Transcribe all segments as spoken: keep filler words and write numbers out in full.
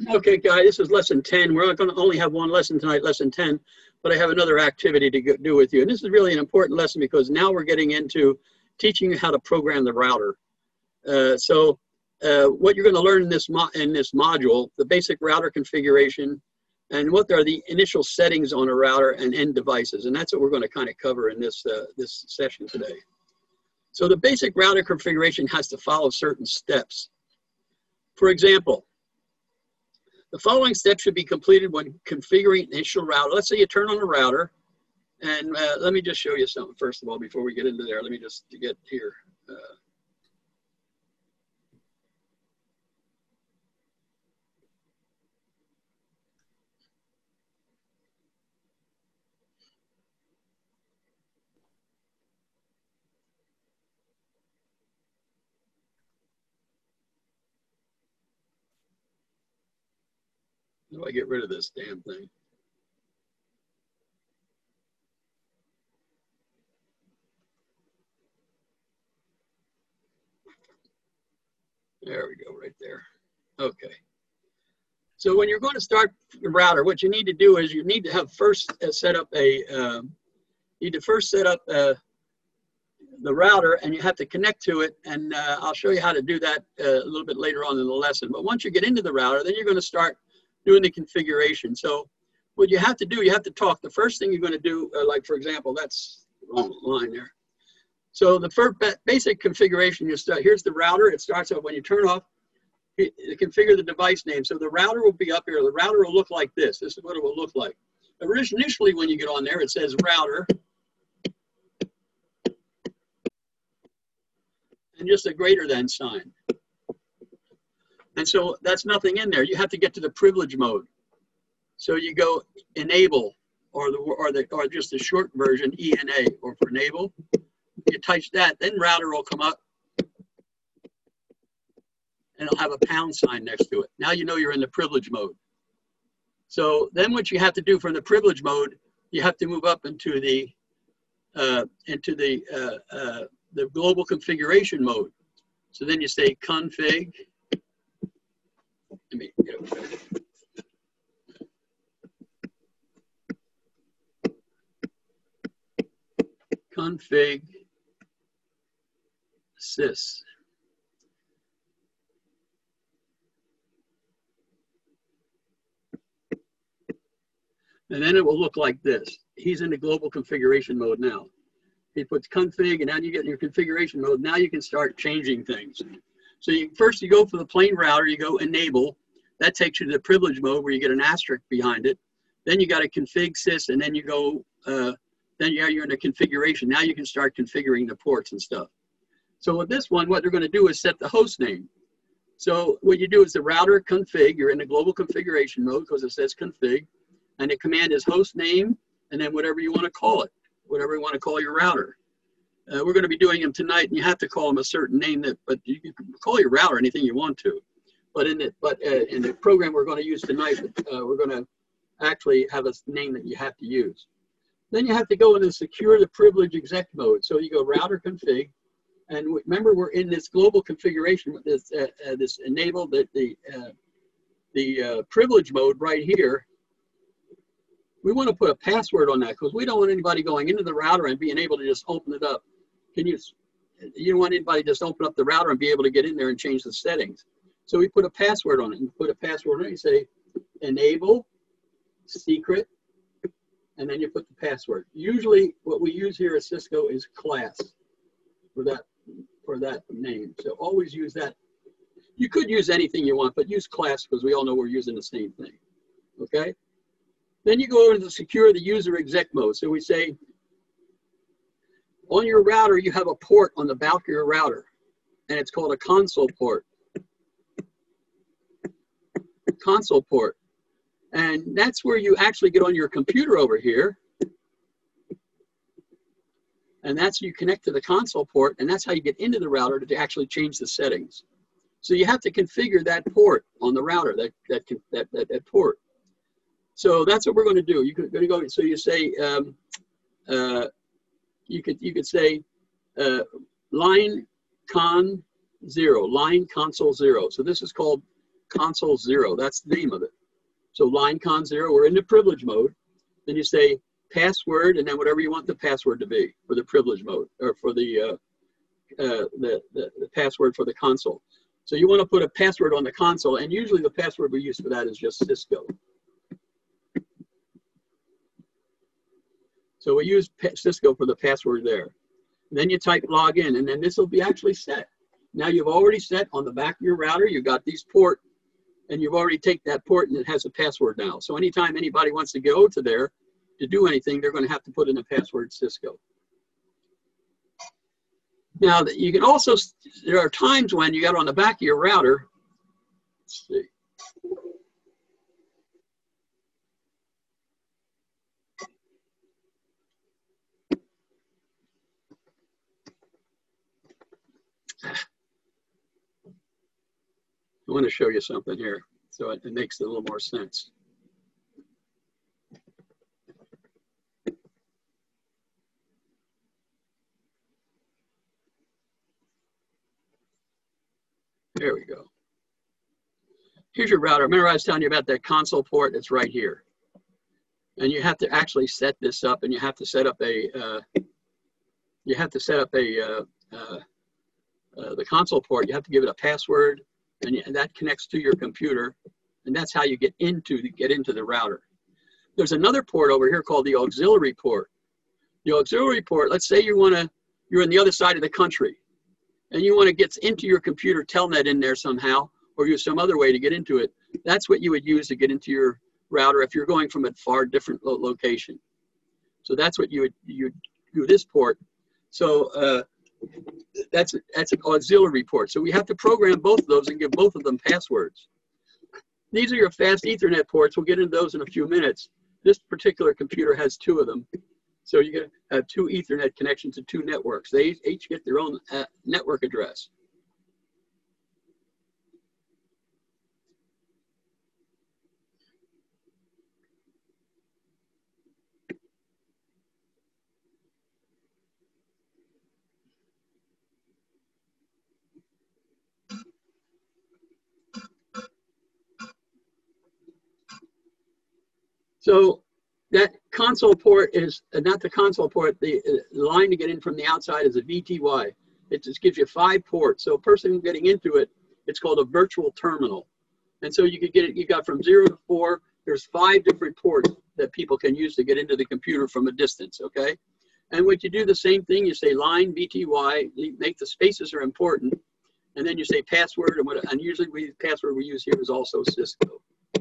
Okay, guys, this is lesson ten. We're not going to only have one lesson tonight, lesson ten, but I have another activity to go, do with you. And this is really an important lesson because now we're getting into teaching you how to program the router. Uh, so uh, what you're going to learn in this, mo in this module, the basic router configuration, and what are the initial settings on a router and end devices. And that's what we're going to kind of cover in this, uh, this session today. So the basic router configuration has to follow certain steps. For example, the following steps should be completed when configuring the initial router. Let's say you turn on the router, and uh, let me just show you something first of all before we get into there. Let me just get here. Uh, How do I get rid of this damn thing? There we go, right there. Okay. So when you're going to start the router, what you need to do is you need to have first uh, set up a, um, you need to first set up uh, the router, and you have to connect to it. And uh, I'll show you how to do that uh, a little bit later on in the lesson. But once you get into the router, then you're going to start doing the configuration. So what you have to do, you have to talk. The first thing you're going to do, uh, like for example, that's the wrong line there. So the first basic configuration, you start, here's the router. It starts off when you turn off, you configure the device name. So the router will be up here. The router will look like this. This is what it will look like. Initially, when you get on there, it says router. And just a greater than sign. And so that's nothing in there. You have to get to the privilege mode. So you go enable, or the or the or just the short version E N A, or for enable. You touch that, then router will come up, and it'll have a pound sign next to it. Now you know you're in the privilege mode. So then what you have to do from the privilege mode, you have to move up into the uh, into the uh, uh, the global configuration mode. So then you say config. Let me get over there. Config sys. And then it will look like this. He's in the global configuration mode now. He puts config, and now you get in your configuration mode. Now you can start changing things. So you, first you go for the plain router, you go enable. That takes you to the privilege mode where you get an asterisk behind it. Then you got a config sys, and then you go, uh, then you're, you're in the configuration. Now you can start configuring the ports and stuff. So with this one, what they're going to do is set the host name. So what you do is the router config, you're in the global configuration mode because it says config, and the command is host name, and then whatever you want to call it, whatever you want to call your router. Uh, we're going to be doing them tonight, and you have to call them a certain name, that, but you can call your router anything you want to. But in the, but, uh, in the program we're going to use tonight, uh, we're going to actually have a name that you have to use. Then you have to go into secure the privilege exec mode. So you go router config, and remember we're in this global configuration with this uh, uh, this enable the the uh, the uh, privilege mode right here. We want to put a password on that because we don't want anybody going into the router and being able to just open it up. Can you? You don't want anybody to just open up the router and be able to get in there and change the settings. So we put a password on it. You put a password on it. You say enable secret, and then you put the password. Usually, what we use here at Cisco is class for that for that name. So always use that. You could use anything you want, but use class because we all know we're using the same thing. Okay. Then you go over to the secure the user exec mode. So we say, on your router, you have a port on the back of your router, and it's called a console port. Console port. And that's where you actually get on your computer over here. And that's you connect to the console port, and that's how you get into the router to actually change the settings. So you have to configure that port on the router, that, that, that, that, that port. So that's what we're going to do. You're going to go. So you say, um, uh, you could you could say, uh, line con zero, line console zero. So this is called console zero. That's the name of it. So line con zero, we're into privilege mode. Then you say password, and then whatever you want the password to be for the privilege mode, or for the, uh, uh, the, the, the password for the console. So you want to put a password on the console, and usually the password we use for that is just Cisco. So we use Cisco for the password there. And then you type login, and then this will be actually set. Now you've already set on the back of your router, you've got these port, and you've already taken that port and it has a password now. So anytime anybody wants to go to there to do anything, they're going to have to put in a password Cisco. Now you can also, there are times when you got on the back of your router, let's see. I want to show you something here so it, it makes a little more sense. There we go. Here's your router. Remember I was telling you about that console port? It's right here. And you have to actually set this up, and you have to set up a, uh, you have to set up a, uh, uh, uh, the console port. You have to give it a password, and, you, and that connects to your computer. And that's how you get into, get into the router. There's another port over here called the auxiliary port. The auxiliary port, let's say you want to, you're on the other side of the country, and you want to get into your computer, telnet in there somehow, or use some other way to get into it. That's what you would use to get into your router if you're going from a far different lo location. So that's what you would, you do this port. So uh, that's, that's an auxiliary port. So we have to program both of those and give both of them passwords. These are your fast Ethernet ports. We'll get into those in a few minutes. This particular computer has two of them. So you can have two Ethernet connections to two networks. They each get their own uh, network address. So that console port is uh, not the console port. The, uh, the line to get in from the outside is a V T Y. It just gives you five ports. So a person getting into it, it's called a virtual terminal. And so you could get it, you got from zero to four, there's five different ports that people can use to get into the computer from a distance, okay? And when you do the same thing, you say line V T Y, you make the spaces are important, and then you say password, and, what, and usually we password we use here is also Cisco.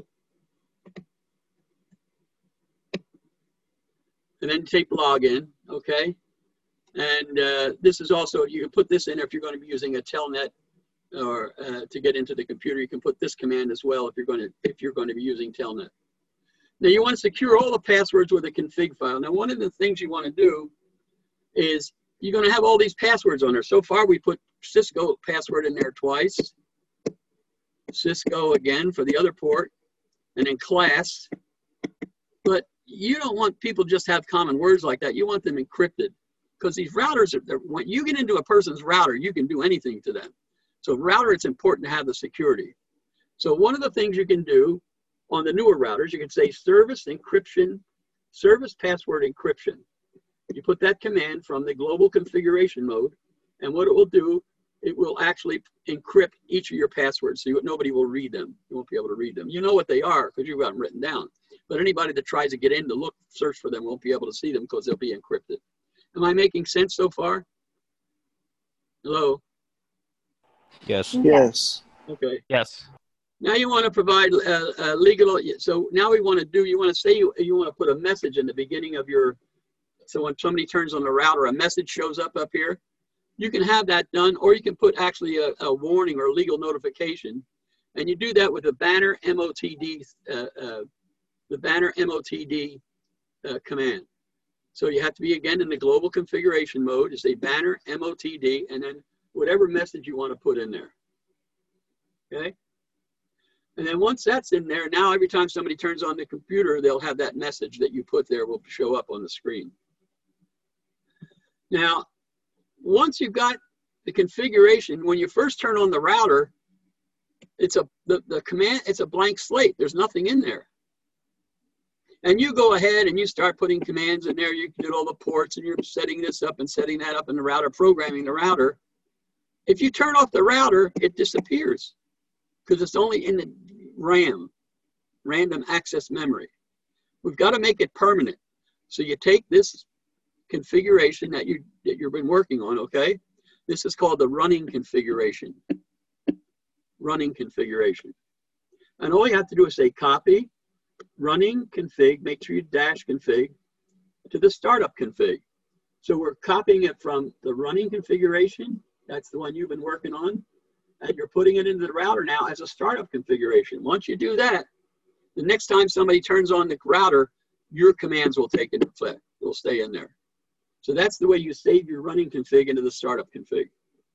And then tape login, okay? And uh, this is also, you can put this in if you're going to be using a telnet or uh, to get into the computer. You can put this command as well if you're going to if you're going to be using telnet. Now you want to secure all the passwords with a config file. Now one of the things you want to do is you're going to have all these passwords on there. So far we put Cisco password in there twice, Cisco again for the other port, and then class. But you don't want people just have common words like that. You want them encrypted, because these routers, are, when you get into a person's router, you can do anything to them. So router, it's important to have the security. So one of the things you can do on the newer routers, you can say service encryption, service password encryption. You put that command from the global configuration mode, and what it will do, it will actually encrypt each of your passwords, so you, nobody will read them. You won't be able to read them. You know what they are because you've got them written down. But anybody that tries to get in to look, search for them won't be able to see them because they'll be encrypted. Am I making sense so far? Hello? Yes. Yes. Okay. Yes. Now you want to provide uh, uh, legal, so now we want to do, you want to say you, you want to put a message in the beginning of your, so when somebody turns on the router, a message shows up up here. You can have that done, or you can put actually a, a warning or a legal notification. And you do that with the banner M O T D, uh, uh, the banner M O T D uh, command. So you have to be, again, in the global configuration mode. You say banner M O T D, and then whatever message you want to put in there. Okay? And then once that's in there, now every time somebody turns on the computer, they'll have that message that you put there will show up on the screen. Now, once you've got the configuration, when you first turn on the router, It's a, the, the command, it's a blank slate. There's nothing in there. And you go ahead and you start putting commands in there. You did all the ports and you're setting this up and setting that up in the router, programming the router. If you turn off the router, it disappears because it's only in the RAM, random access memory. We've got to make it permanent. So you take this configuration that, you, that you've been working on, okay? This is called the running configuration. Running configuration. And all you have to do is say copy, running config, make sure you dash config to the startup config. So we're copying it from the running configuration, that's the one you've been working on, and you're putting it into the router now as a startup configuration. Once you do that, the next time somebody turns on the router, your commands will take into effect. They'll stay in there. So that's the way you save your running config into the startup config.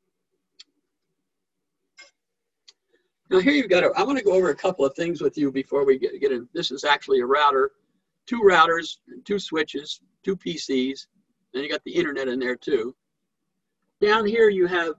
Now here you've got, a, I want to go over a couple of things with you before we get, get in. This is actually a router, two routers, two switches, two P Cs, and you got the internet in there too. Down here you have,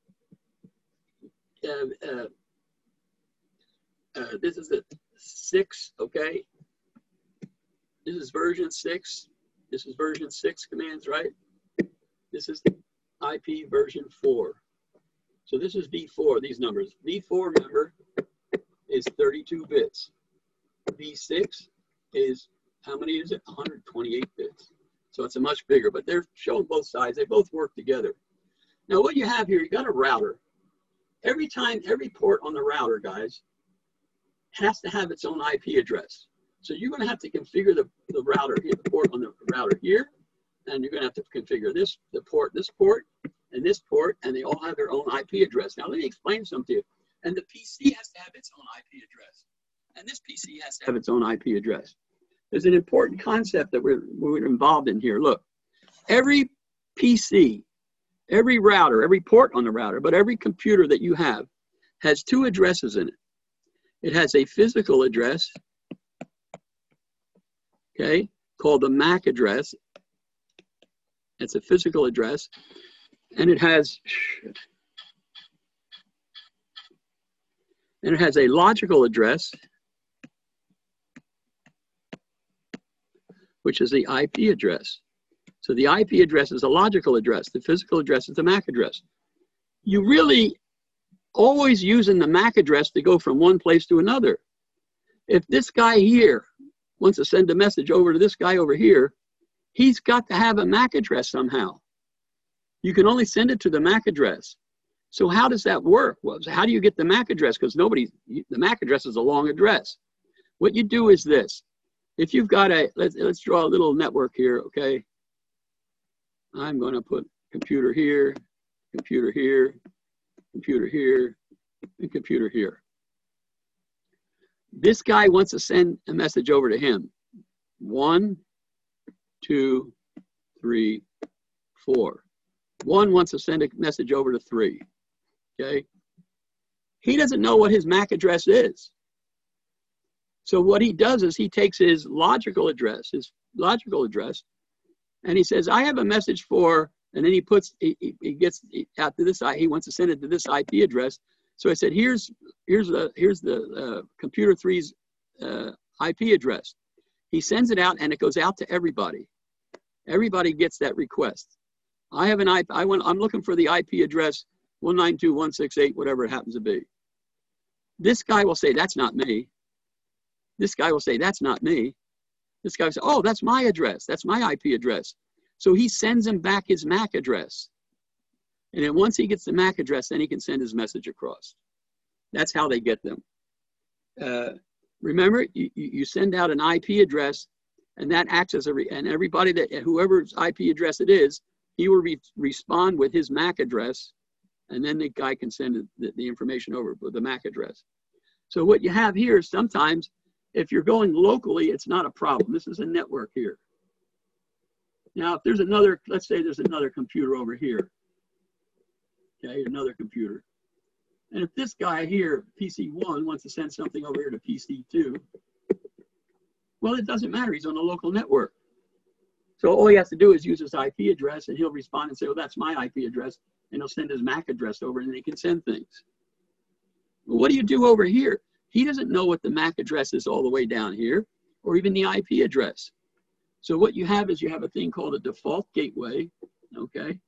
uh, uh, uh, this is the six, okay? This is version six. This is version six commands, right? This is the I P version four. So this is V four, these numbers. V four, remember, is thirty-two bits. V six is, how many is it? one hundred twenty-eight bits. So it's a much bigger, but they're showing both sides. They both work together. Now what you have here, you got a router. Every time, every port on the router, guys, has to have its own I P address. So you're going to have to configure the, the router here, the port on the router here, and you're going to have to configure this, the port, this port, and this port, and they all have their own I P address. Now let me explain something to you. And the P C has to have its own I P address. And this P C has to have its own I P address. There's an important concept that we're, we're involved in here. Look, every P C, every router, every port on the router, but every computer that you have has two addresses in it. It has a physical address, okay, called the M A C address. It's a physical address. And it has, and it has a logical address, which is the I P address. So the I P address is a logical address. The physical address is the M A C address. You really always using the M A C address to go from one place to another. If this guy here wants to send a message over to this guy over here, he's got to have a M A C address somehow. You can only send it to the M A C address. So how does that work? Well, how do you get the M A C address? Because nobody, the M A C address is a long address. What you do is this. If you've got a, let's, let's draw a little network here, okay? I'm going to put computer here, computer here, computer here, and computer here. This guy wants to send a message over to him. One, two, three, four. One wants to send a message over to three, okay? He doesn't know what his M A C address is. So what he does is he takes his logical address, his logical address, and he says, I have a message for, and then he puts, he, he gets out to this, he wants to send it to this I P address. So I said, here's, here's the, here's the uh, computer three's uh, I P address. He sends it out and it goes out to everybody. Everybody gets that request. I have an I P, I want, I'm looking for the I P address one nine two dot one six eight, whatever it happens to be. This guy will say, that's not me. This guy will say, that's not me. This guy will say, oh, that's my address. That's my I P address. So he sends him back his M A C address. And then once he gets the M A C address, then he can send his message across. That's how they get them. Uh, remember, you, you send out an I P address, and that acts as a, re and everybody that, whoever's I P address it is, he will re respond with his M A C address, and then the guy can send the, the information over with the M A C address. So what you have here is sometimes, if you're going locally, it's not a problem. This is a network here. Now, if there's another, let's say there's another computer over here. Okay, another computer. And if this guy here, P C one, wants to send something over here to P C two, well, it doesn't matter. He's on a local network. So all he has to do is use his I P address, and he'll respond and say, well, that's my I P address, and he'll send his M A C address over, and he can send things. Well, what do you do over here? He doesn't know what the M A C address is all the way down here, or even the I P address. So what you have is you have a thing called a default gateway, okay?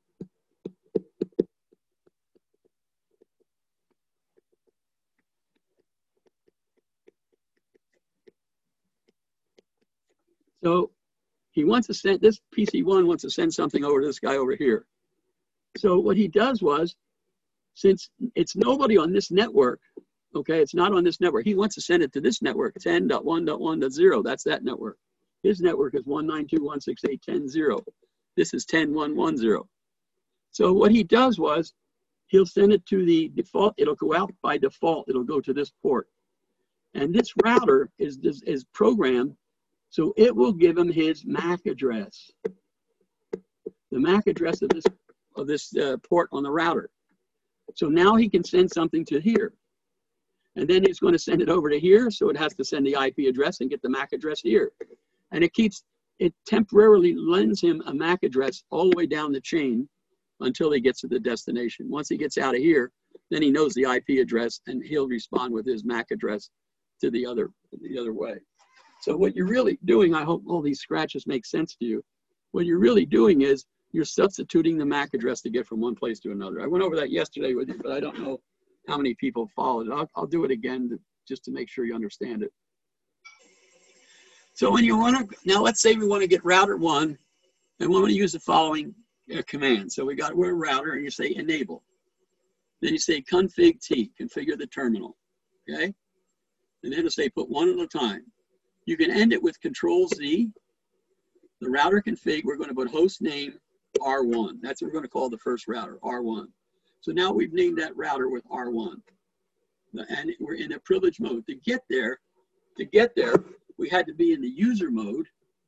So he wants to send, this P C one wants to send something over to this guy over here. So what he does was, since it's nobody on this network, okay, it's not on this network, he wants to send it to this network, ten dot one dot one dot zero, that's that network. His network is one nine two dot one dot six eight dot ten dot zero. This is ten dot one dot one dot zero. So what he does was, he'll send it to the default, it'll go out by default, it'll go to this port. And this router is, is, is programmed, so it will give him his M A C address. The M A C address of this, of this uh, port on the router. So now he can send something to here. And then he's going to send it over to here, so it has to send the I P address and get the M A C address here. And it keeps, it temporarily lends him a M A C address all the way down the chain until he gets to the destination. Once he gets out of here, then he knows the I P address and he'll respond with his M A C address to the other, the other way. So what you're really doing, I hope all these scratches make sense to you. What you're really doing is you're substituting the M A C address to get from one place to another. I went over that yesterday with you, but I don't know how many people followed it. I'll, I'll do it again to, just to make sure you understand it. So when you want to, now let's say we want to get router one, and we want to use the following uh, command. So we got, we're a router, and you say enable. Then you say config T, configure the terminal, okay? And then it'll say put one at a time. You can end it with control Z. The router config, we're going to put host name R one. That's what we're going to call the first router, R one. So now we've named that router with R one. And we're in a privilege mode. To get there, to get there, we had to be in the user mode,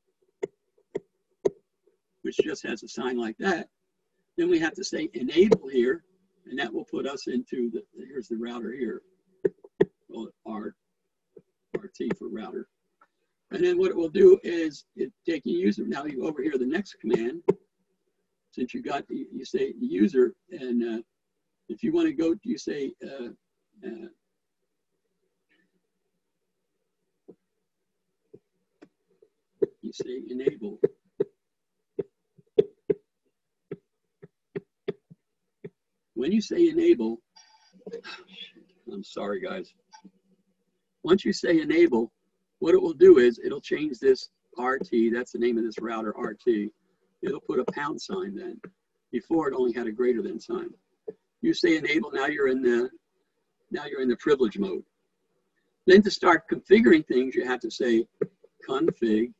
which just has a sign like that. Then we have to say enable here, and that will put us into the, here's the router here. Call it R, R T for router. And then what it will do is it take your user, now you over here the next command, since you got, you, you say user, and uh, if you want to go, you say, uh, uh, you say enable. When you say enable, I'm sorry guys. Once you say enable, what it will do is it'll change this R T, that's the name of this router, R T. It'll put a pound sign then. Before it only had a greater than sign. You say enable, now you're in the, now you're in the privilege mode. Then to start configuring things, you have to say config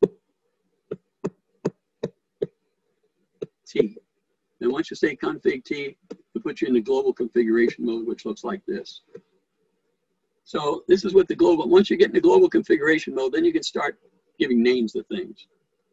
T. Then once you say config T, it'll put you in the global configuration mode, which looks like this. So this is what the global, once you get into global configuration mode, then you can start giving names to things.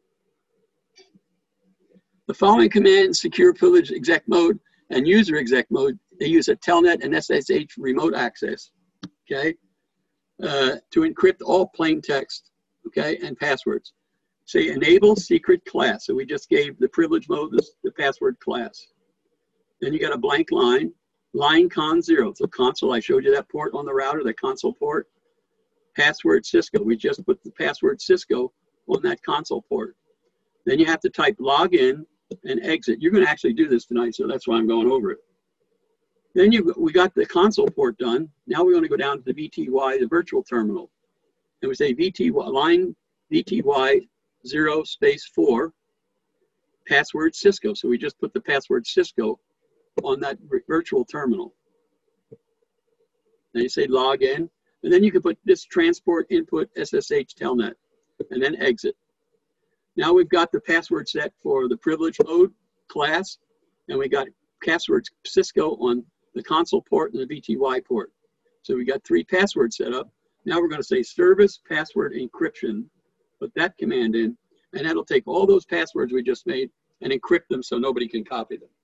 The following commands, secure privilege exec mode and user exec mode, they use a telnet and S S H remote access, okay, uh, to encrypt all plain text, okay, and passwords. Say enable secret class. So we just gave the privilege mode this, the password class. Then you got a blank line. Line con zero, so console, I showed you that port on the router, the console port. Password Cisco, we just put the password Cisco on that console port. Then you have to type login and exit. You're going to actually do this tonight, so that's why I'm going over it. Then you, we got the console port done. Now we're going to go down to the V T Y, the virtual terminal. And we say V T Y, line V T Y zero space four, password Cisco. So we just put the password Cisco on that virtual terminal. Then you say log in, and then you can put this transport input S S H telnet, and then exit. Now we've got the password set for the privilege mode class, and we got password Cisco on the console port and the V T Y port. So we got three passwords set up. Now we're going to say service password encryption, put that command in, and that'll take all those passwords we just made and encrypt them so nobody can copy them.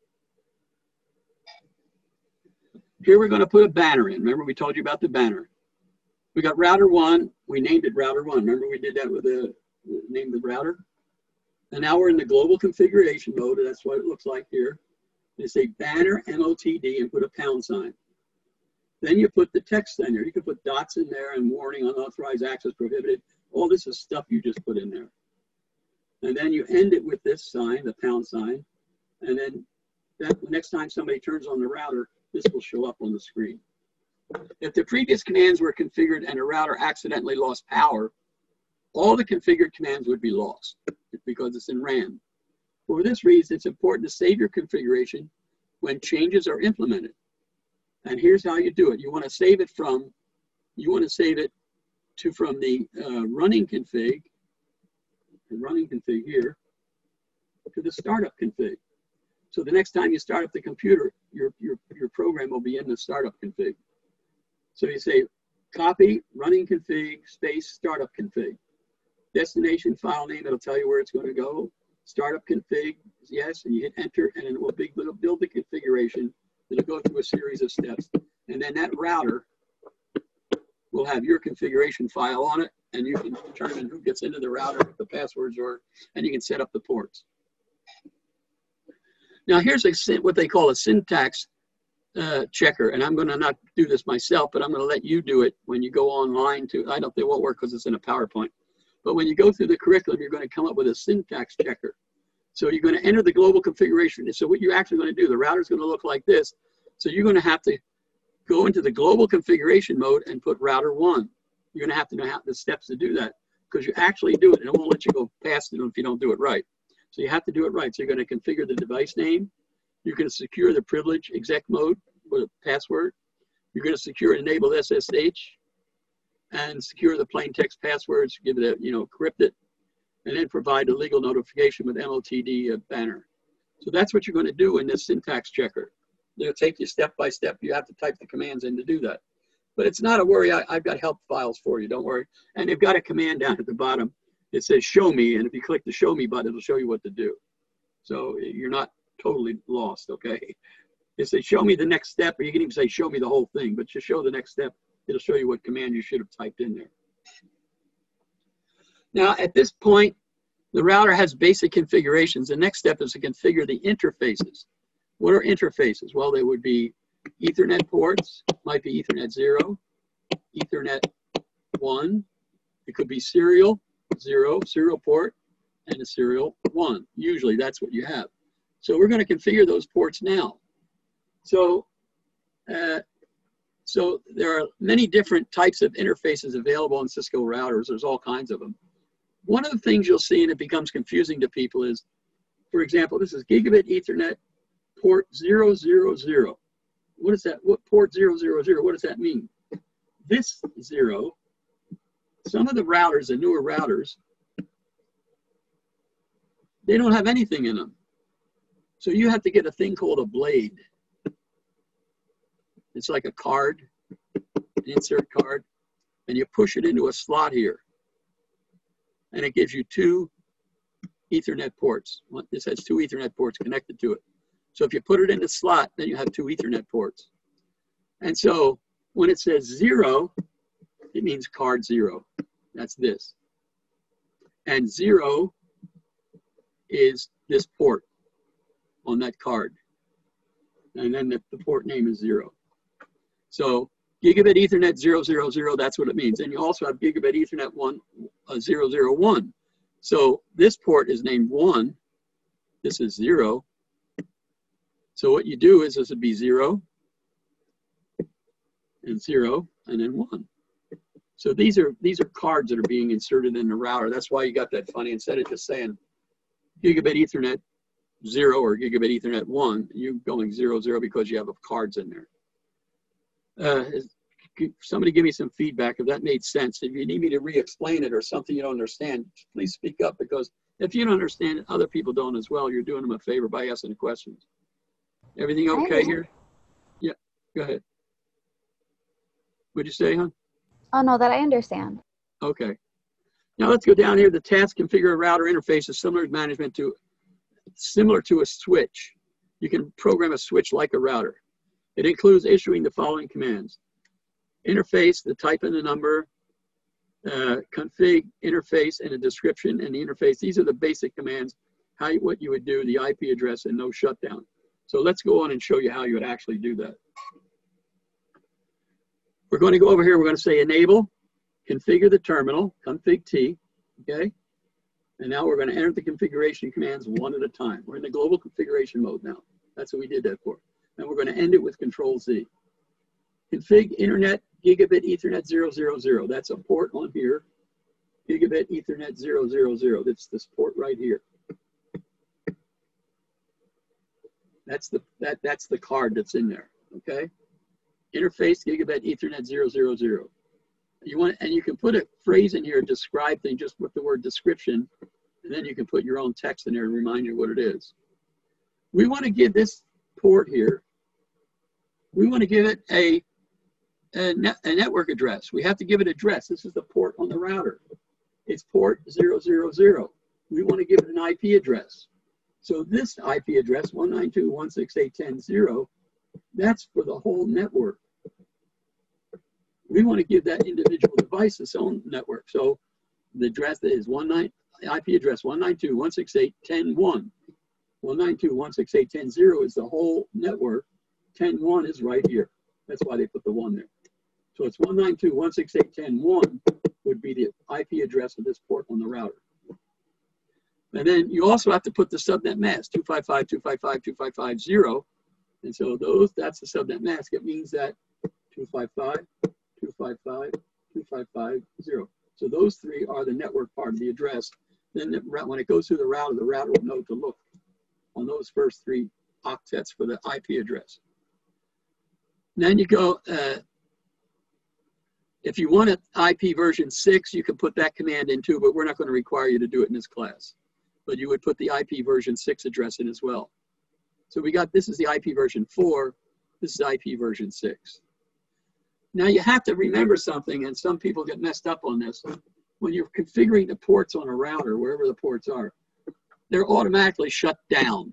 Here we're going to put a banner in. Remember we told you about the banner. We got router one. We named it router one. Remember we did that with the name of the router? And now we're in the global configuration mode. And that's what it looks like here. They say banner M O T D and put a pound sign. Then you put the text in there. You can put dots in there and warning, unauthorized access prohibited. All this is stuff you just put in there. And then you end it with this sign, the pound sign. And then that, the next time somebody turns on the router, this will show up on the screen. If the previous commands were configured and a router accidentally lost power, all the configured commands would be lost because it's in RAM. For this reason, it's important to save your configuration when changes are implemented. And here's how you do it. You want to save it from, you want to save it to from the uh, running config, the running config here, to the startup config. So the next time you start up the computer, your, your, your program will be in the startup config. So you say copy running config space startup config. Destination file name, it'll tell you where it's going to go. Startup config, yes, and you hit enter, and it will build the configuration. It'll go through a series of steps. And then that router will have your configuration file on it, and you can determine who gets into the router, what the passwords are, and you can set up the ports. Now here's a, what they call a syntax uh, checker, and I'm going to not do this myself, but I'm going to let you do it when you go online to, I don't think it won't work because it's in a PowerPoint. But when you go through the curriculum, you're going to come up with a syntax checker. So you're going to enter the global configuration. So what you're actually going to do, the router is going to look like this. So you're going to have to go into the global configuration mode and put router one. You're going to have to know how the steps to do that because you actually do it, and it won't let you go past it if you don't do it right. So you have to do it right. So you're going to configure the device name. You're going to secure the privilege exec mode with a password. You're going to secure and enable S S H. And secure the plain text passwords, give it a, you know, crypt it, and then provide a legal notification with M O T D uh, banner. So that's what you're going to do in this syntax checker. They'll take you step by step. You have to type the commands in to do that. But it's not a worry. I, I've got help files for you. Don't worry. And they've got a command down at the bottom. It says show me. And if you click the show me button, it'll show you what to do. So you're not totally lost, okay? It says show me the next step, or you can even say show me the whole thing, but just show the next step. It'll show you what command you should have typed in there. Now, at this point, the router has basic configurations. The next step is to configure the interfaces. What are interfaces? Well, they would be Ethernet ports, might be Ethernet zero, Ethernet one. It could be serial zero, serial port, and a serial one. Usually, that's what you have. So we're going to configure those ports now. So, uh, So there are many different types of interfaces available on Cisco routers. There's all kinds of them. One of the things you'll see, and it becomes confusing to people, is, for example, this is Gigabit Ethernet port zero zero zero. What is that? What port zero zero zero? What does that mean? This zero, some of the routers, the newer routers, they don't have anything in them. So you have to get a thing called a blade. It's like a card, an insert card, and you push it into a slot here. And it gives you two Ethernet ports. This has two Ethernet ports connected to it. So if you put it in the slot, then you have two Ethernet ports. And so when it says zero, it means card zero. That's this. And zero is this port on that card. And then the, the port name is zero. So Gigabit Ethernet zero zero zero, that's what it means. And you also have Gigabit Ethernet one, uh, zero zero one. So this port is named one. This is zero. So what you do is this would be zero and zero and then one. So these are these are cards that are being inserted in the router. That's why you got that funny. Instead of just saying Gigabit Ethernet zero or Gigabit Ethernet one, you're going zero zero because you have cards in there. Uh, somebody give me some feedback if that made sense. If you need me to re-explain it or something you don't understand, please speak up, because if you don't understand it, other people don't as well. You're doing them a favor by asking the questions. Everything okay here? Yeah, go ahead. What'd you say, hon? Oh, no, that I understand. Okay. Now let's go down here. The task configure a router interface is similar to management to, similar to a switch. You can program a switch like a router. It includes issuing the following commands. Interface, the type and the number, uh, config, interface, and a description and the interface. These are the basic commands, how you, what you would do, the I P address, and no shutdown. So let's go on and show you how you would actually do that. We're going to go over here. We're going to say enable, configure the terminal, config T, okay? And now we're going to enter the configuration commands one at a time. We're in the global configuration mode now. That's what we did that for. And we're going to end it with control Z. Config internet gigabit ethernet zero zero zero. That's a port on here. Gigabit ethernet zero zero zero. That's this port right here. That's the that that's the card that's in there. Okay. Interface gigabit ethernet zero zero zero. You want and you can put a phrase in here, describe thing just with the word description, and then you can put your own text in there and remind you what it is. We want to give this port here. We want to give it a A, net, a network address. We have to give it address. This is the port on the router. It's port zero zero zero. We want to give it an I P address. So this I P address, one nine two dot one six eight dot ten dot zero, that's for the whole network. We want to give that individual device its own network. So the address is nineteen, I P address one nine two dot one six eight dot ten dot one. one nine two dot one six eight dot ten dot zero is the whole network. ten dot one is right here. That's why they put the one there. So it's one nine two dot one six eight dot ten dot one would be the I P address of this port on the router. And then you also have to put the subnet mask, two five five dot two five five dot two five five dot zero. And so those, that's the subnet mask. It means that two five five dot two five five dot two five five dot zero. So those three are the network part of the address. Then the, when it goes through the router, the router will know to look on those first three octets for the I P address. Then you go, uh, if you want an I P version six, you can put that command in too, but we're not going to require you to do it in this class. But you would put the I P version six address in as well. So we got, this is the I P version four, this is I P version six. Now you have to remember something, and some people get messed up on this. When you're configuring the ports on a router, wherever the ports are, they're automatically shut down.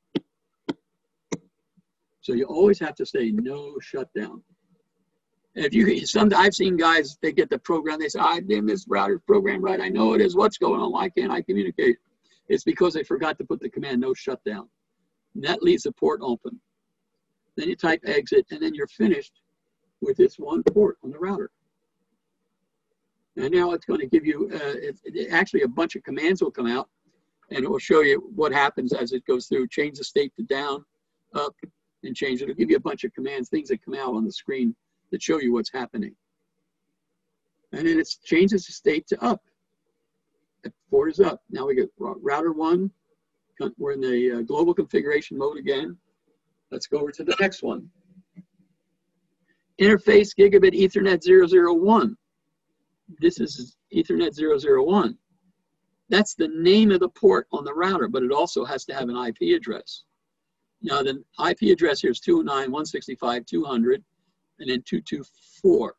So you always have to say no shutdown. If you, some, I've seen guys, they get the program, they say, I did this router's program right, I know it is, what's going on, why can't I communicate? It's because they forgot to put the command no shutdown. And that leaves the port open. Then you type exit, and then you're finished with this one port on the router. And now it's going to give you, uh, it, it, actually a bunch of commands will come out, and it will show you what happens as it goes through, change the state to down, up, and change it. It'll give you a bunch of commands, things that come out on the screen that show you what's happening. And then it changes the state to up. The port is up. Now we get router one. We're in the uh, global configuration mode again. Let's go over to the next one. Interface gigabit Ethernet zero zero one. This is Ethernet zero zero one. That's the name of the port on the router, but it also has to have an I P address. Now the I P address here is two oh nine dot one sixty-five dot two hundred and then two two four.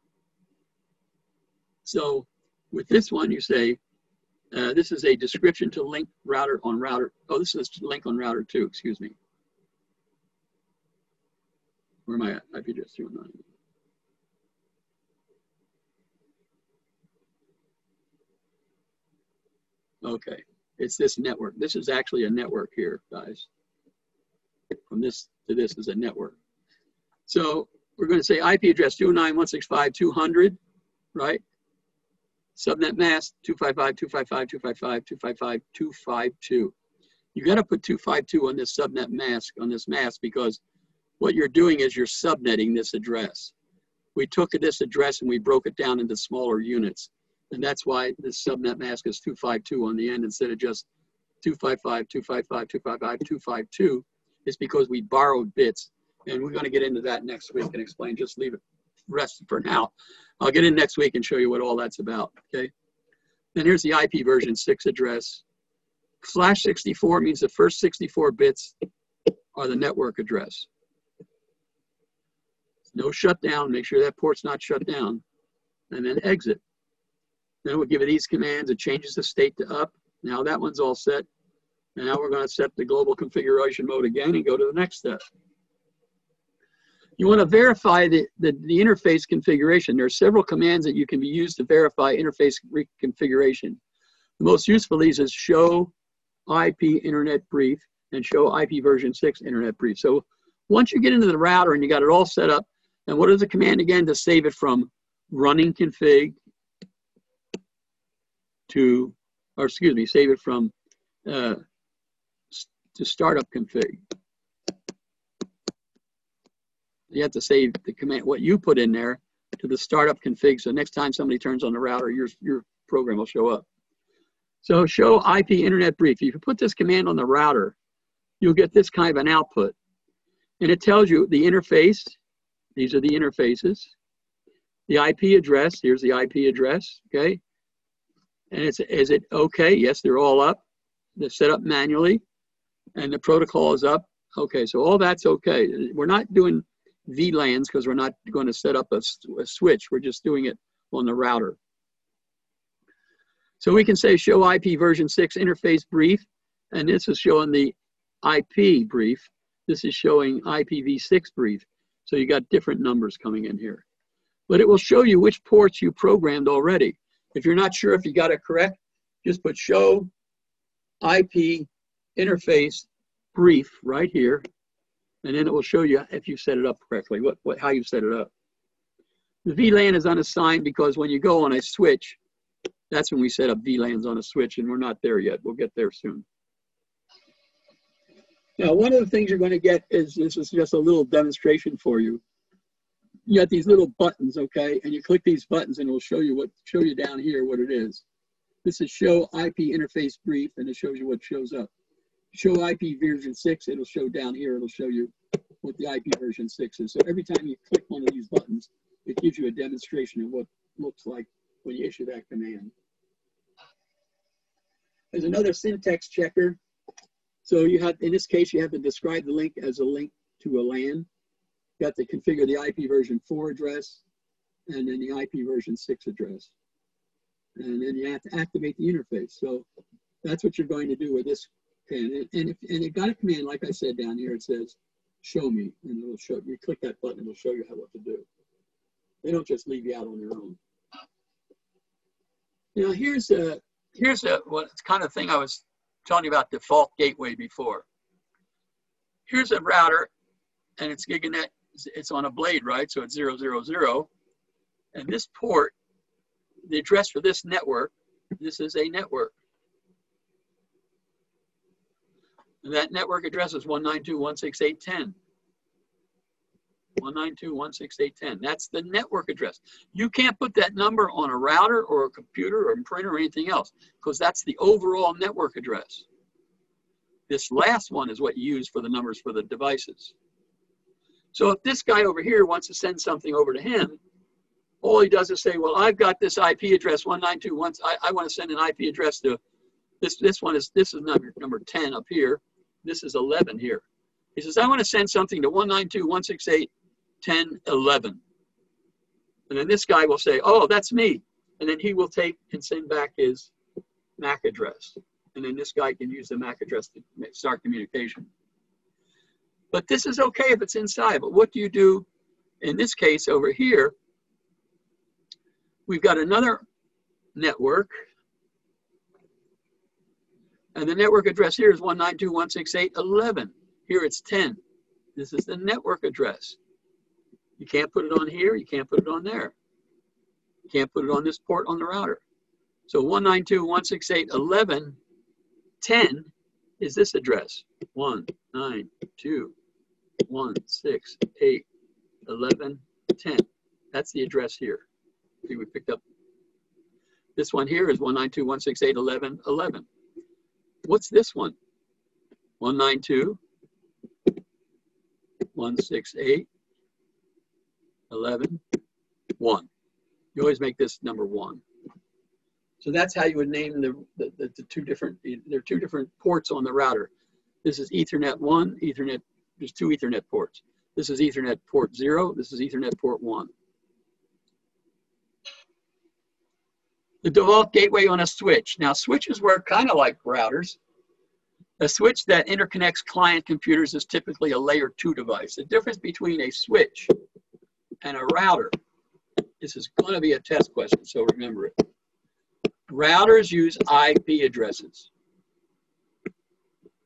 So with this one, you say, uh, this is a description to link router on router. Oh, this is a link on router two, excuse me. Where am I at? I P address two oh nine. Okay, it's this network. This is actually a network here, guys. From this to this is a network. So we're going to say I P address two oh nine dot one sixty-five dot two hundred, right? Subnet mask two five five dot two five five dot two five five dot two five five dot two five two. You got to put two fifty-two on this subnet mask, on this mask, because what you're doing is you're subnetting this address. We took this address and we broke it down into smaller units. And that's why this subnet mask is two fifty-two on the end instead of just two five five dot two five five dot two five five dot two five two. It's because we borrowed bits. And we're going to get into that next week and explain. Just leave it rest for now. I'll get in next week and show you what all that's about, okay? Then here's the I P version six address. Slash sixty-four means the first sixty-four bits are the network address. No shutdown, make sure that port's not shut down. And then exit. Then we'll give it these commands. It changes the state to up. Now that one's all set. And now we're going to set the global configuration mode again and go to the next step. You want to verify the, the, the interface configuration. There are several commands that you can be used to verify interface configuration. The most useful of these is show I P internet brief and show I P version six internet brief. So once you get into the router and you got it all set up, And what is the command again? To save it from running config to, or excuse me, save it from uh, to startup config. You have to save the command, what you put in there, to the startup config. So next time somebody turns on the router, your, your program will show up. So show I P internet brief. If you put this command on the router, you'll get this kind of an output. And it tells you the interface. These are the interfaces. The I P address, here's the I P address, okay? And it's, is it okay? Yes, they're all up. They're set up manually. And the protocol is up. Okay, so all that's okay. We're not doing V LANs because we're not going to set up a, a switch. We're just doing it on the router. So we can say show I P version six interface brief. And this is showing the I P brief. This is showing I P v six brief. So you got different numbers coming in here. But it will show you which ports you programmed already. If you're not sure if you got it correct, just put show I P interface brief right here. And then it will show you if you set it up correctly, what, what, how you set it up. The V LAN is unassigned because when you go on a switch, that's when we set up V LANs on a switch, and we're not there yet. We'll get there soon. Now, one of the things you're going to get is, this is just a little demonstration for you. You got these little buttons, okay? And you click these buttons and it'll show you what, show you down here what it is. This is show I P interface brief, and it shows you what shows up. Show I P version six, it'll show down here, it'll show you what the I P version six is. So every time you click one of these buttons, it gives you a demonstration of what it looks like when you issue that command. There's another syntax checker. So you have, in this case, you have to describe the link as a link to a LAN. You have to configure the I P version four address and then the I P version six address. And then you have to activate the interface. So that's what you're going to do with this command. And if and it got a command, like I said down here, it says show me, and it'll show you. Click that button, it'll show you how what to do. They don't just leave you out on your own. Now here's a here's a what kind of thing I was telling you about default gateway before. Here's a router, and it's GigaNet. It's on a blade, right? So it's zero zero zero, and this port, the address for this network, this is a network. And that network address is one nine two dot one six eight dot ten. one nine two dot one six eight dot ten. That's the network address. You can't put that number on a router or a computer or a printer or anything else, because that's the overall network address. This last one is what you use for the numbers for the devices. So if this guy over here wants to send something over to him, all he does is say, well, I've got this I P address one nine two dot one. I, I want to send an I P address to this. This one is this is number number ten up here. This is eleven here. He says, I want to send something to one nine two dot one six eight dot ten dot eleven. And then this guy will say, oh, that's me. And then he will take and send back his M A C address. And then this guy can use the M A C address to start communication. But this is okay if it's inside. But what do you do in this case over here? We've got another network. And the network address here is one nine two dot one six eight dot eleven. Here it's ten. This is the network address. You can't put it on here. You can't put it on there. You can't put it on this port on the router. So one nine two dot one six eight dot eleven, ten is this address. one nine two dot one six eight dot eleven, ten. That's the address here. See, we picked up. This one here is one nine two dot one six eight dot eleven, eleven. What's this one? one nine two dot one six eight dot eleven, one. You always make this number one. So that's how you would name the, the, the, the two different, there are two different ports on the router. This is Ethernet one, Ethernet, there's two Ethernet ports. This is Ethernet port zero, this is Ethernet port one. The default gateway on a switch. Now switches work kind of like routers. A switch that interconnects client computers is typically a layer two device. The difference between a switch and a router, this is going to be a test question, so remember it. Routers use I P addresses.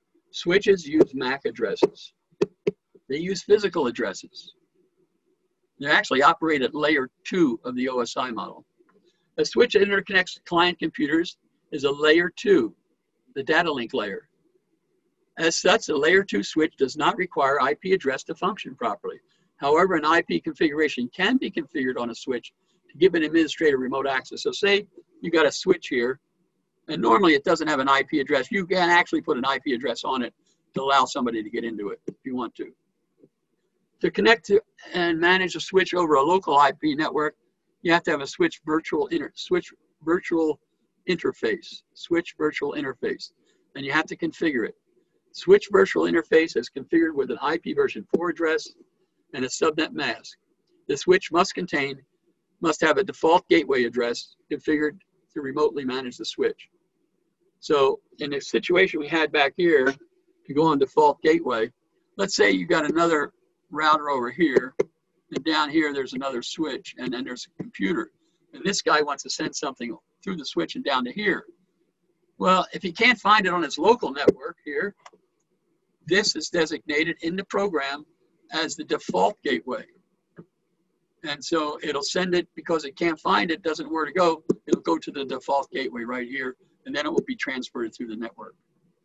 Switches use M A C addresses. They use physical addresses. They actually operate at layer two of the O S I model. A switch that interconnects client computers is a layer two, the data link layer. As such, a layer two switch does not require I P address to function properly. However, an I P configuration can be configured on a switch to give an administrator remote access. So say you got a switch here, and normally it doesn't have an I P address. You can actually put an I P address on it to allow somebody to get into it if you want to. To connect to and manage a switch over a local I P network, you have to have a switch virtual inter switch virtual interface, switch virtual interface, and you have to configure it. Switch virtual interface is configured with an I P version four address and a subnet mask. The switch must contain, must have a default gateway address configured to remotely manage the switch. So in the situation we had back here, to go on default gateway, let's say you got another router over here, and down here there's another switch, and then there's a computer. And this guy wants to send something through the switch and down to here. Well, if he can't find it on his local network here, this is designated in the program as the default gateway. And so it'll send it, because it can't find it, doesn't know where to go, it'll go to the default gateway right here, and then it will be transferred through the network.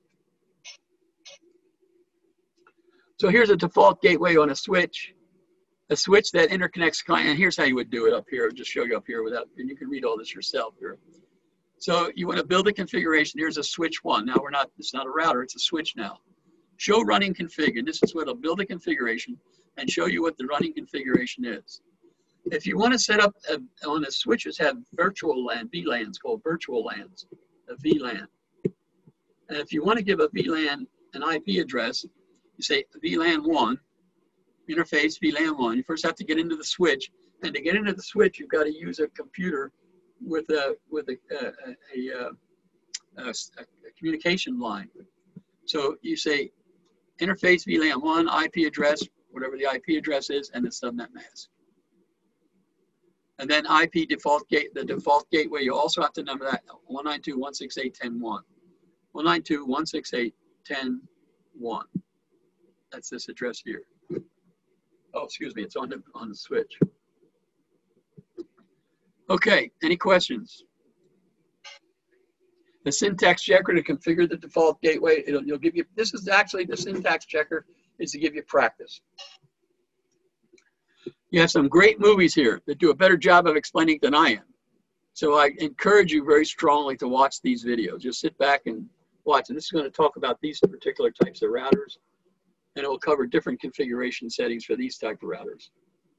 So here's a default gateway on a switch, a switch that interconnects client, and here's how you would do it up here. I'll just show you up here without, and you can read all this yourself here. So you want to build a configuration. Here's a switch one. Now we're not, it's not a router, it's a switch now. Show running config, and this is what it'll build a configuration and show you what the running configuration is. If you want to set up a, on the switches have virtual LAN, V LANs called virtual LANs, a V LAN. And if you want to give a V LAN an I P address, you say V LAN one, interface V LAN one. You first have to get into the switch, and to get into the switch, you've got to use a computer with a with a a, a, a, a communication line. So you say interface V LAN one, I P address, whatever the I P address is, and the subnet mask. And then I P default gate, the default gateway, you also have to number that one ninety-two dot one sixty-eight dot ten dot one. one ninety-two dot one sixty-eight dot ten dot one. That's this address here. Oh, excuse me, it's on the on the switch. Okay, any questions? The syntax checker to configure the default gateway, it'll you'll give you, this is actually the syntax checker is to give you practice. You have some great movies here that do a better job of explaining than I am. So I encourage you very strongly to watch these videos. Just sit back and watch. And this is going to talk about these particular types of routers. And it will cover different configuration settings for these type of routers.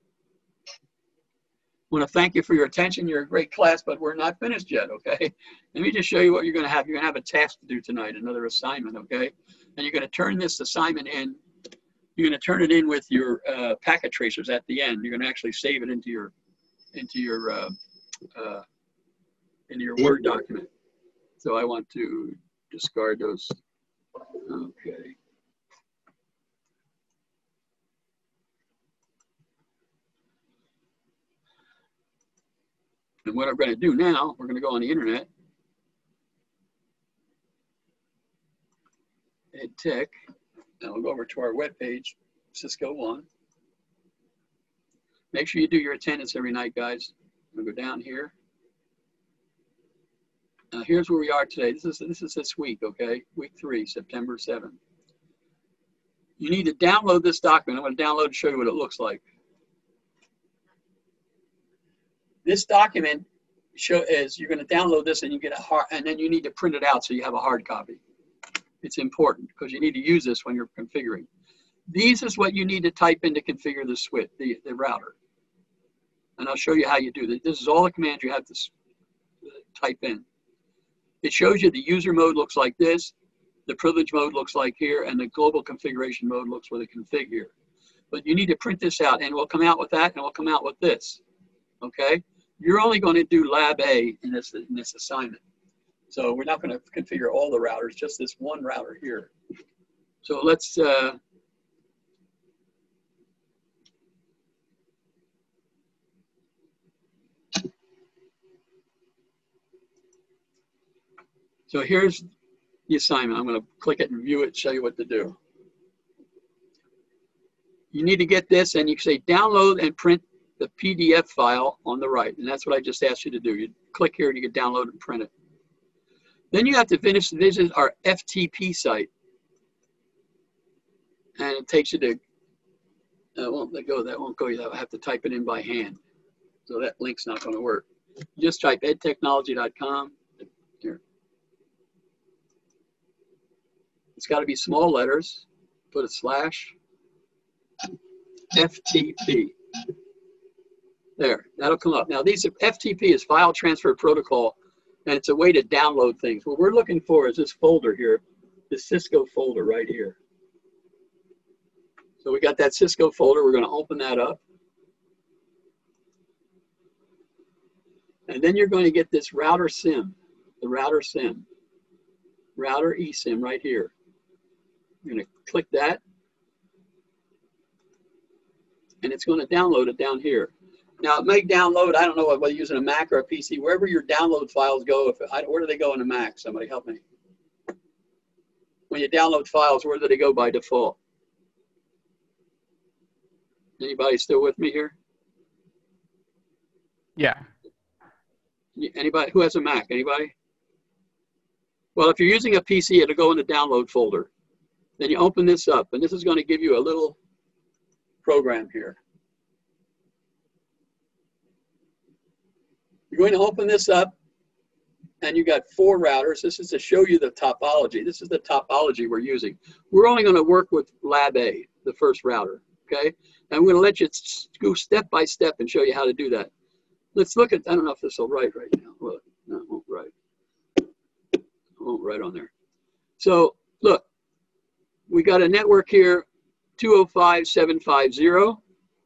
I want to thank you for your attention. You're a great class, but we're not finished yet, okay? Let me just show you what you're going to have. You're going to have a task to do tonight, another assignment, okay? And you're going to turn this assignment in. You're going to turn it in with your uh, packet tracers at the end. You're going to actually save it into your into your uh, uh, into your Word document. So I want to discard those. Okay. And what I'm going to do now, we're going to go on the internet. Hit tick. Now we'll go over to our web page, Cisco One. Make sure you do your attendance every night, guys. I'm gonna go down here. Now here's where we are today. This is this is this week, okay? Week three, September seventh. You need to download this document. I'm going to download and show you what it looks like. This document show is you're going to download this and you get a hard, and then you need to print it out so you have a hard copy. It's important because you need to use this when you're configuring. These is what you need to type in to configure the switch, the, the router. And I'll show you how you do this. This is all the commands you have to type in. It shows you the user mode looks like this, the privilege mode looks like here, and the global configuration mode looks with a config here. But you need to print this out, and we'll come out with that, and we'll come out with this. Okay? You're only going to do lab A in this, in this assignment. So we're not going to configure all the routers, just this one router here. So let's, uh, so here's the assignment. I'm going to click it and view it, show you what to do. You need to get this, and you say download and print the P D F file on the right. And that's what I just asked you to do. You click here and you can download and print it. Then you have to finish visit our F T P site. And it takes you to, uh, won't let go, that won't go, you have to type it in by hand. So that link's not going to work. Just type ed technology dot com. Here. It's got to be small letters. Put a slash. F T P. There, that'll come up. Now, these F T P is File Transfer Protocol, and it's a way to download things. What we're looking for is this folder here, this Cisco folder right here. So we got that Cisco folder. We're going to open that up. And then you're going to get this router sim, the router sim, router eSIM right here. You're going to click that. And it's going to download it down here. Now, it may download, I don't know whether you're using a Mac or a P C, wherever your download files go, if I, where do they go in a Mac? Somebody help me. When you download files, where do they go by default? Anybody still with me here? Yeah. Anybody who has a Mac? Anybody? Well, if you're using a P C, it'll go in the download folder. Then you open this up, and this is going to give you a little program here. You're going to open this up, and you got four routers. This is to show you the topology. This is the topology we're using. We're only going to work with Lab A, the first router, okay? And I'm going to let you go step by step and show you how to do that. Let's look at, I don't know if this will write right now. Look, no, it won't write. It won't write on there. So, look, we got a network here, two oh five dot seven five zero,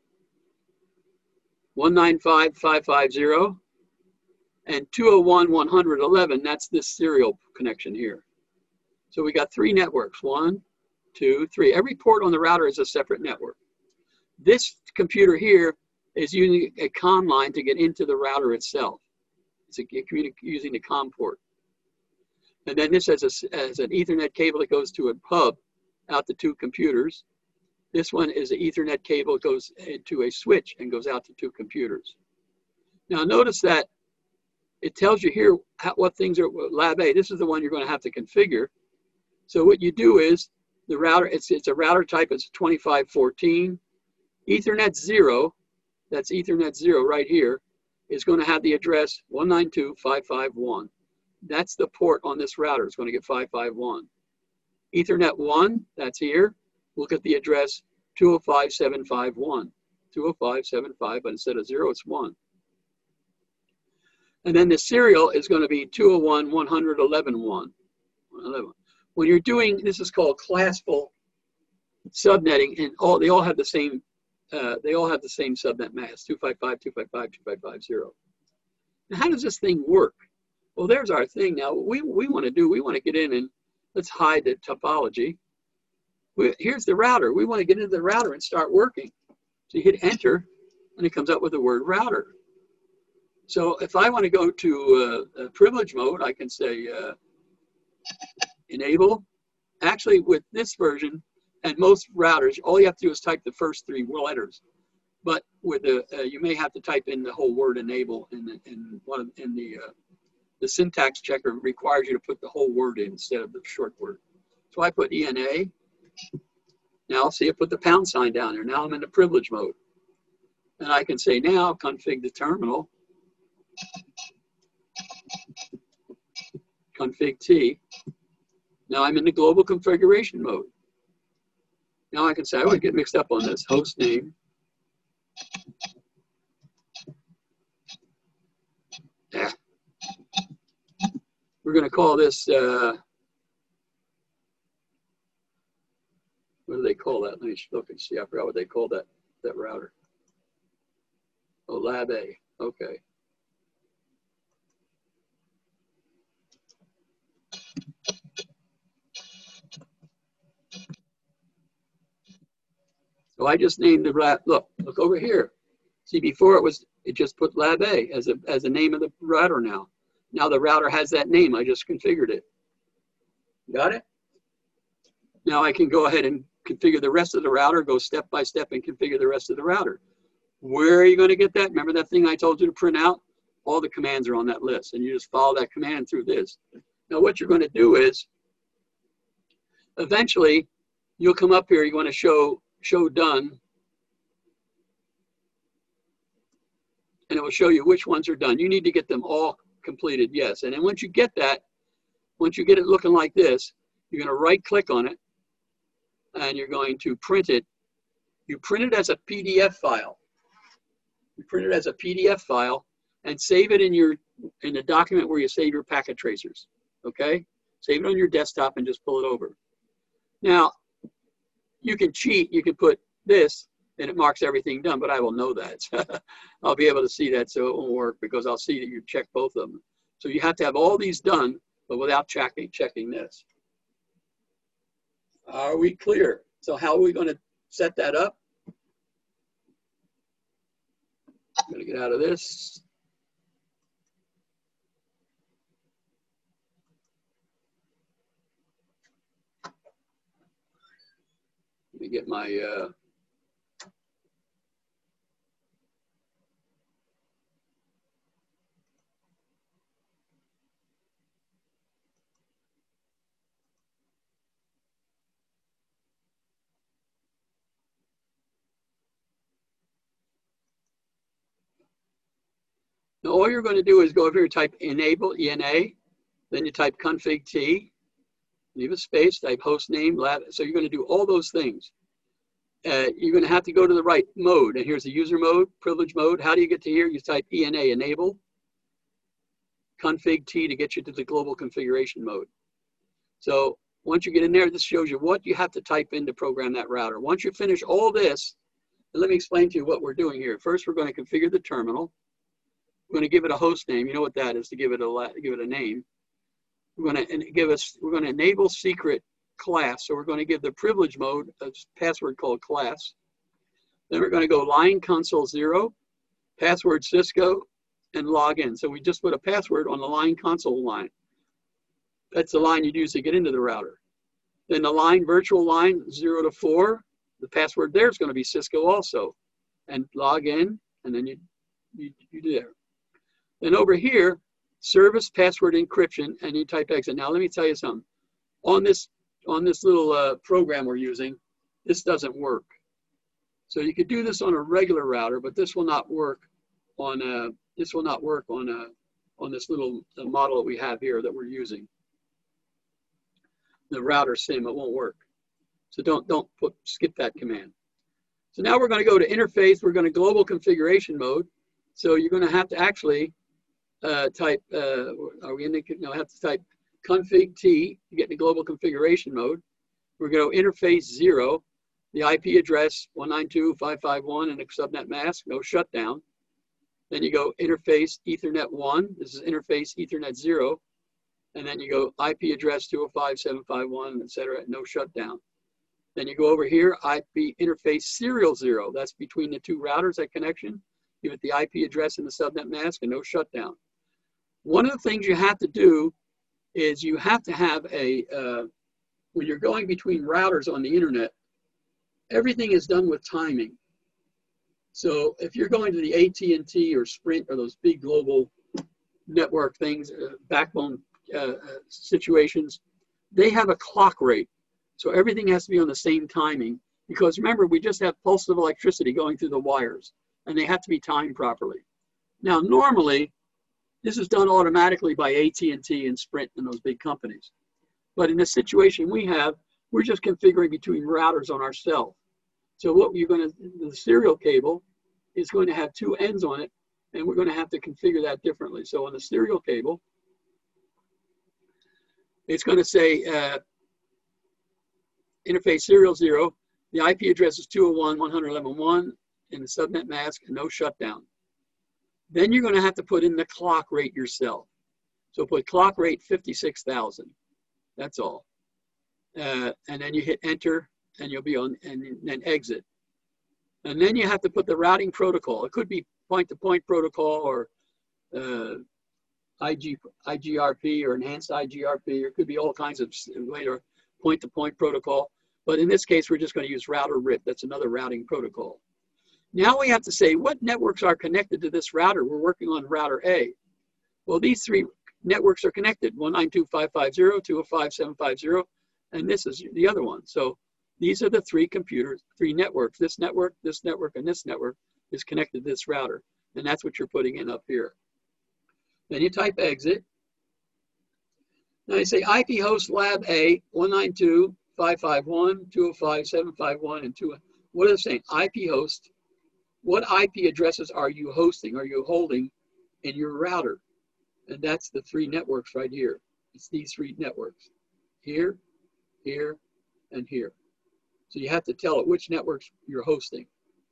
one ninety-five dot five fifty, and two oh one dot one eleven. That's this serial connection here. So we got three networks, one, two, three. Every port on the router is a separate network. This computer here is using a COM line to get into the router itself. It's a, using the COM port. And then this has, a, has an Ethernet cable that goes to a hub out to two computers. This one is an Ethernet cable that goes into a switch and goes out to two computers. Now notice that it tells you here how, what things are Lab A. This is the one you're going to have to configure. So what you do is the router, it's, it's a router type, it's twenty-five fourteen. Ethernet zero, that's Ethernet zero right here, is going to have the address one ninety-two dot five fifty-one. That's the port on this router. It's going to get five fifty-one. Ethernet one, that's here. Look at the address two oh five dot seven fifty-one. two oh five dot seven fifty, but instead of zero, it's one. And then the serial is going to be two oh one dot one eleven dot one. When you're doing, this is called classful subnetting, and all they all have the same, uh, they all have the same subnet mask, two fifty-five, two fifty-five, two five fifty. Now, how does this thing work? Well, there's our thing now. What we, we want to do, we want to get in and let's hide the topology. We, here's the router. We want to get into the router and start working. So you hit enter, and it comes up with the word router. So if I want to go to uh, privilege mode, I can say uh, enable. Actually, with this version and most routers, all you have to do is type the first three letters. But with the, uh, you may have to type in the whole word enable in the, in one of, in the uh, the syntax checker requires you to put the whole word in instead of the short word. So I put E N A. Now see, I put the pound sign down there. Now I'm in the privilege mode. And I can say now config the terminal. Config T. Now I'm in the global configuration mode. Now I can say, I would get mixed up on this, host name. Yeah. We're going to call this, uh, what do they call that? Let me look and see. I forgot what they call that, that router. Oh, Lab A. Okay. So I just named the router. Look, look over here. See, before it was, it just put Lab A as a, as the name of the router now. Now the router has that name. I just configured it. Got it? Now I can go ahead and configure the rest of the router, go step by step and configure the rest of the router. Where are you going to get that? Remember that thing I told you to print out? All the commands are on that list, and you just follow that command through this. Now what you're going to do is, eventually, you'll come up here, you want to show, show done, and it will show you which ones are done. You need to get them all completed, yes. And then once you get that, once you get it looking like this, you're going to right click on it, and you're going to print it. You print it as a P D F file. You print it as a P D F file and save it in your in the document where you save your packet tracers. Okay? Save it on your desktop and just pull it over. Now, you can cheat. You can put this and it marks everything done, but I will know that. I'll be able to see that, so it won't work because I'll see that you check both of them. So you have to have all these done, but without checking checking this. Are we clear? So how are we going to set that up? I'm going to get out of this. Let me get my uh, now all you're going to do is go over here and type enable, E N A, then you type config T, leave a space, type host name, lab. So you're going to do all those things. Uh, you're going to have to go to the right mode. And here's the user mode, privilege mode. How do you get to here? You type E N A, enable, config T to get you to the global configuration mode. So once you get in there, this shows you what you have to type in to program that router. Once you finish all this, let me explain to you what we're doing here. First, we're going to configure the terminal. We're going to give it a host name. You know what that is, to give it a give it a name. We're going to give us. We're going to enable secret class. So we're going to give the privilege mode a password called class. Then we're going to go line console zero, password Cisco, and log in. So we just put a password on the line console line. That's the line you'd use to get into the router. Then the line virtual line zero to four. The password there is going to be Cisco also, and log in, and then you you you do there. Then over here, service password encryption, and you type exit. Now let me tell you something. On this on this little uh, program we're using, this doesn't work. So you could do this on a regular router, but this will not work on a, this will not work on a on this little uh, model that we have here that we're using. The router sim, it won't work. So don't don't put skip that command. So now we're going to go to interface. We're going to global configuration mode. So you're going to have to actually uh, type. Uh, are we in the? No, I have to type config T to get into global configuration mode. We're going to interface zero, the I P address one ninety-two dot five fifty-one and a subnet mask, no shutdown. Then you go interface Ethernet one. This is interface Ethernet zero, and then you go I P address two oh five dot seven fifty-one, et cetera, no shutdown. Then you go over here, I P interface serial zero. That's between the two routers, that connection. Give it the I P address and the subnet mask and no shutdown. One of the things you have to do is you have to have a, uh, when you're going between routers on the internet, everything is done with timing. So if you're going to the A T and T or Sprint or those big global network things, uh, backbone uh, situations, they have a clock rate. So everything has to be on the same timing, because remember, we just have pulses of electricity going through the wires, and they have to be timed properly. Now, normally, this is done automatically by A T and T and Sprint and those big companies. But in the situation we have, we're just configuring between routers on our cell. So what you're going to, the serial cable is going to have two ends on it, and we're going to have to configure that differently. So on the serial cable, it's going to say, uh, interface serial zero, the I P address is two oh one dot one eleven dot one and the subnet mask and no shutdown. Then you're going to have to put in the clock rate yourself. So put clock rate fifty-six thousand. That's all. Uh, and then you hit enter and you'll be on, and then exit. And then you have to put the routing protocol. It could be point-to-point protocol or uh, I G, I G R P or enhanced I G R P, or it could be all kinds of later point-to-point protocol. But in this case, we're just going to use router R I P. That's another routing protocol. Now we have to say what networks are connected to this router. We're working on router A. Well, these three networks are connected, one nine two dot five five zero, two oh five dot seven five zero, and this is the other one. So these are the three computers, three networks. This network, this network, and this network is connected to this router. And that's what you're putting in up here. Then you type exit. Now you say I P host lab A, one ninety-two dot five five one, two oh five dot seven five one, and two. What are they saying? I P host. What I P addresses are you hosting, are you holding in your router? And that's the three networks right here. It's these three networks. Here, here, and here. So you have to tell it which networks you're hosting.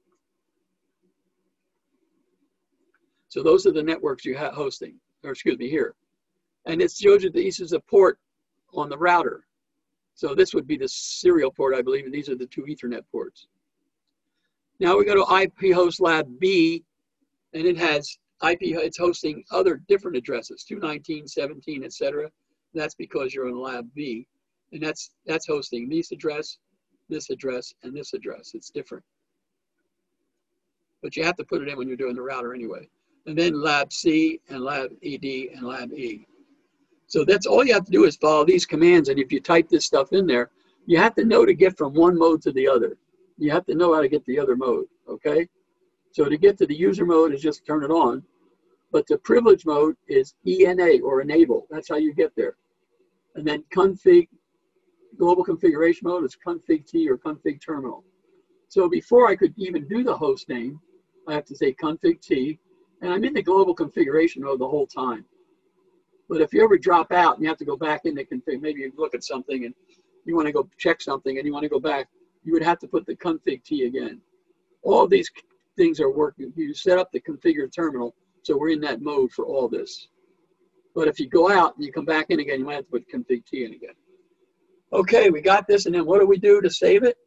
So those are the networks you have hosting, or excuse me, here. And it shows you this is a port on the router. So this would be the serial port, I believe, and these are the two Ethernet ports. Now we go to I P host lab B, and it has I P, it's hosting other different addresses, two nineteen, seventeen, et cetera. That's because you're on lab B. And that's, that's hosting this address, this address, and this address. It's different. But you have to put it in when you're doing the router anyway. And then lab C, and lab E D, and lab E. So that's all you have to do is follow these commands. And if you type this stuff in there, you have to know to get from one mode to the other. You have to know how to get the other mode, okay? So to get to the user mode is just turn it on. But the privilege mode is E N A or enable. That's how you get there. And then config, global configuration mode is config T or config terminal. So before I could even do the host name, I have to say config T, and I'm in the global configuration mode the whole time. But if you ever drop out and you have to go back into config, maybe you look at something and you want to go check something and you want to go back, you would have to put the config T again. All of these things are working. You set up the configure terminal, so we're in that mode for all this. But if you go out and you come back in again, you might have to put config T in again. Okay, we got this, and then what do we do to save it?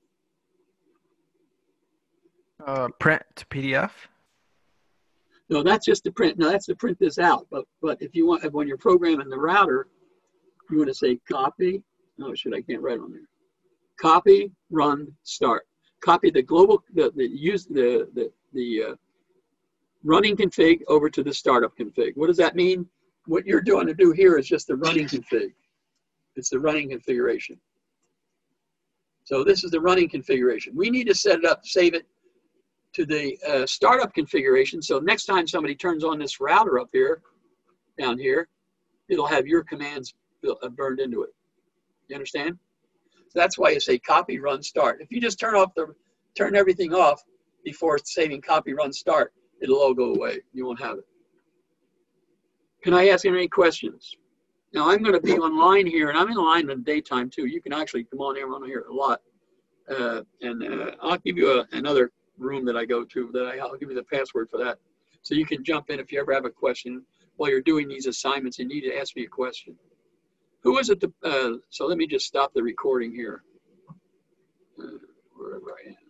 Uh, print to P D F? No, that's just to print. No, that's to print this out. But but if you want, when you're programming the router, you want to say copy. Oh, shit, I can't write on there. Copy, run, start. Copy the global, the, the use the the the uh, running config over to the startup config. What does that mean? What you're doing to do here is just the running config. It's the running configuration. So this is the running configuration. We need to set it up, save it to the uh, startup configuration. So next time somebody turns on this router up here, down here, it'll have your commands burned into it. You understand? So that's why you say copy, run, start. If you just turn off the, turn everything off before saving copy, run, start, it'll all go away. You won't have it. Can I ask any questions? Now I'm going to be online here, and I'm in line in the daytime too. You can actually come on here, I'm on here a lot. Uh, and uh, I'll give you a, another room that I go to that I, I'll give you the password for that. So you can jump in if you ever have a question while you're doing these assignments. You need to ask me a question. Who is it? To, uh, so let me just stop the recording here. Uh, wherever I am.